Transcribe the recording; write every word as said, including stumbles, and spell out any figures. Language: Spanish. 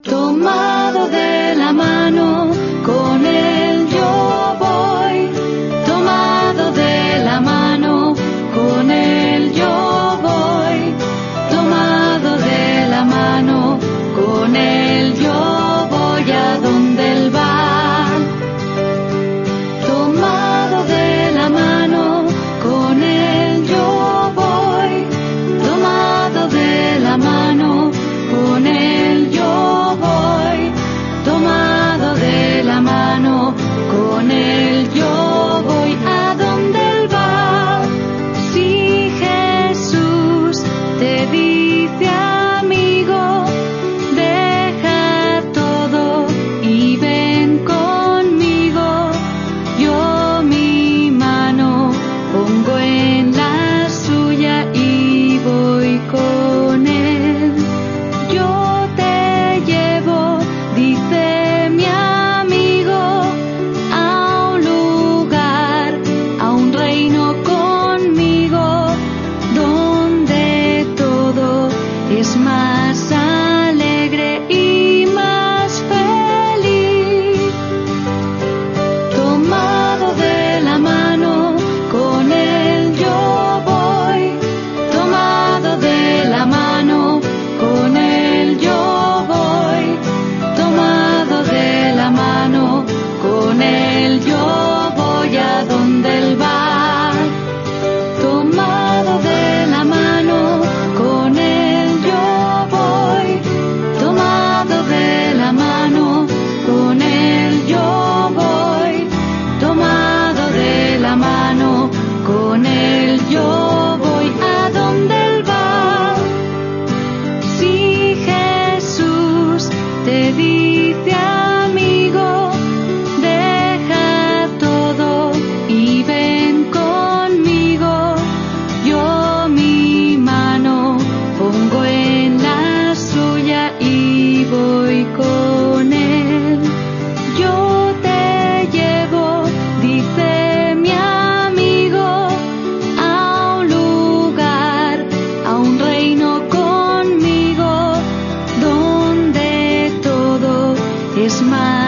Tomado de la mano, con él yo voy. Tomado de la mano, con él yo voy. Tomado de la mano, con él yo voy a donde él va. Tomado de la mano, con él yo voy. Tomado de la mano, con él yo voy. Tomado de la mano, con él yo voy a donde él va. Si Jesús te dice amigo, deja todo y ven conmigo. Yo mi mano pongo en la suya y voy con él. Yo te llevo, dice mi amigo, a un lugar, a un reino conmigo, donde todo es más alegre y más feliz. Tomado de la mano, con él yo voy. Tomado de la mano, con él yo voy. Tomado de la mano, con él yo voy a donde él va. Tomado de la mano, con él yo voy. Tomado de la mano, con él yo voy. Tomado de la mano, con él yo voy a donde él va. Si Jesús te dice amigo, deja todo y ven conmigo. Yo mi mano pongo en la suya y voy con él. Yo te llevo, dice mi amigo, a un lugar, a un reino conmigo, donde todo es más